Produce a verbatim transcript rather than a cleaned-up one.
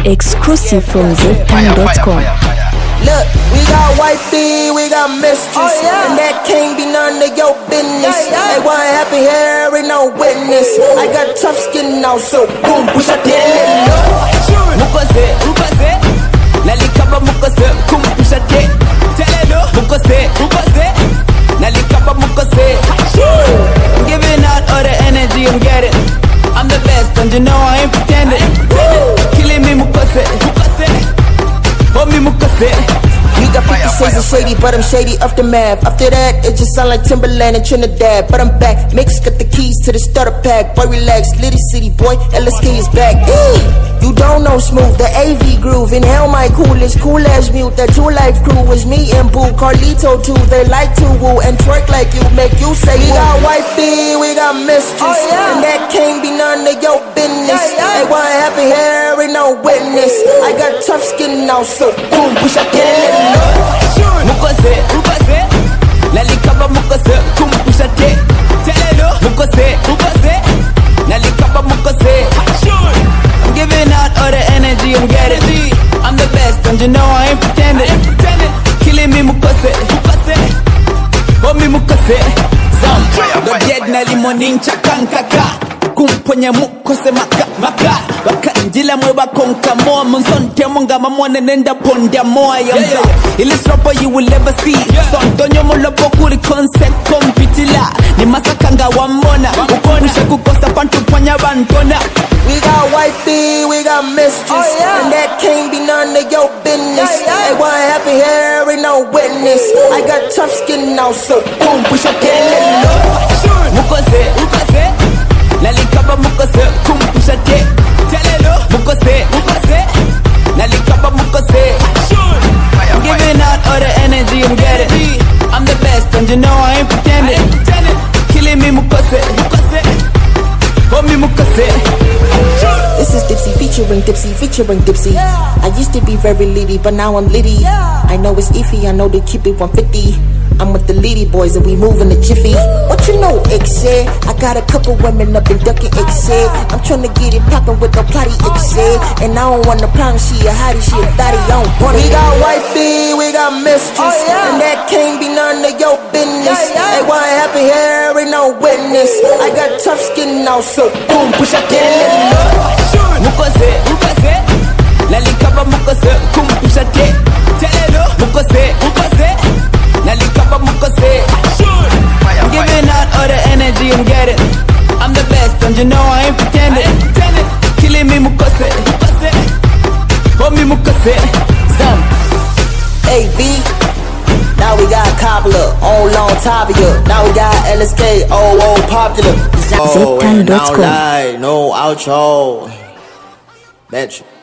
Exclusive from zedtime dot com. Look, we got wifey, we got mistress, oh, yeah. And that can't be none of your business. Yeah, yeah. They want happy hair and no witness. Ooh. I got tough skin now, so boom, push up the look. Mukose, mukose, nalikaba mukose, kum push up the telelo. Mukose, mukose, nalikaba mukose. I'm giving out all the energy, I'm getting. I'm the best, and you know I ain't pretending. Killing me mukose, mukose. Me mukase. You got fifty shades of shady, but I'm shady off the map. After that, it just sound like Timberland and Trinidad. But I'm back, mix got the keys to the starter pack. Boy, relax, Litty City boy, L S K is back. Eee! You don't know smooth, the A V groove. Inhale my coolest, cool as mute. That two life crew was me and Boo. Carlito too, they like to woo and twerk like you, make you say we got wifey, we got mistress, oh, yeah. And that can't be none of your business. Yeah, yeah. They want happy hair and no witness. I got tough skin now, so boom, push up, get it. Mukose, mukose, nalikaba mukose, kum push up, get telelo. Mukose, mukose, nalikaba mukose. I'm giving out all the energy, I'm getting. I'm the best, and you know I ain't pretending. Killing me mukose, mukose, oh me mukose. Zam, the dead na limonin chakankaka. Kumponya mukose maka maka. Wakanjila mwe wakonka moa. Monsonte monga mamone nenda pondia moa yamza. Illis rapper you will never see. Sontonyo molo pokuri concept kompitila. Ni masakanga wamona. Ukonisha kukosa pantu panya bantona. We got wifey, we got mistress, oh, yeah. And that can't be none of your business. Yeah, yeah. They want happy hair and no witness. I got tough skin now, so boom, push up, get it. Mukose, mukose, nalikaba mukose, kum push up, get telelo. Mukose, mukose, nalikaba mukose. I'm giving out all the energy, I'm getting. I'm the best, and you know I ain't pretending. Killing me mukose, mukose, oh me mukose. This is Dipsy featuring Dipsy featuring Dipsy. Yeah. I used to be very litty, but now I'm litty. Yeah. I know it's iffy, I know they keep it one fifty. I'm with the litty boys and we moving the jiffy. What you know, X said? I got a couple women up in ducking X said. I'm trying to get it poppin' with no potty X said. And I don't want no problem, she a hottie, she a thotty, I don't want it. We got wifey, we got mistress, oh, yeah. And that can't be none of your business. Yeah, yeah. They want happy hair and no witness. I got tough skin now, so boom, push up, get it. Mukose, mukose, nalikaba mukose, kum push up, get telelo. Mukose, mukose, nalikaba mukose. I'm giving out all the energy, I'm getting. I'm the best, and you know I ain't pretending. Killing me mukose, mukose, oh me mukose. Zam. A B. Now we got Cobbler, on long Tabia. Now we got L S K, oh, oh, popular. zedtime dot com. No outro. Betcha.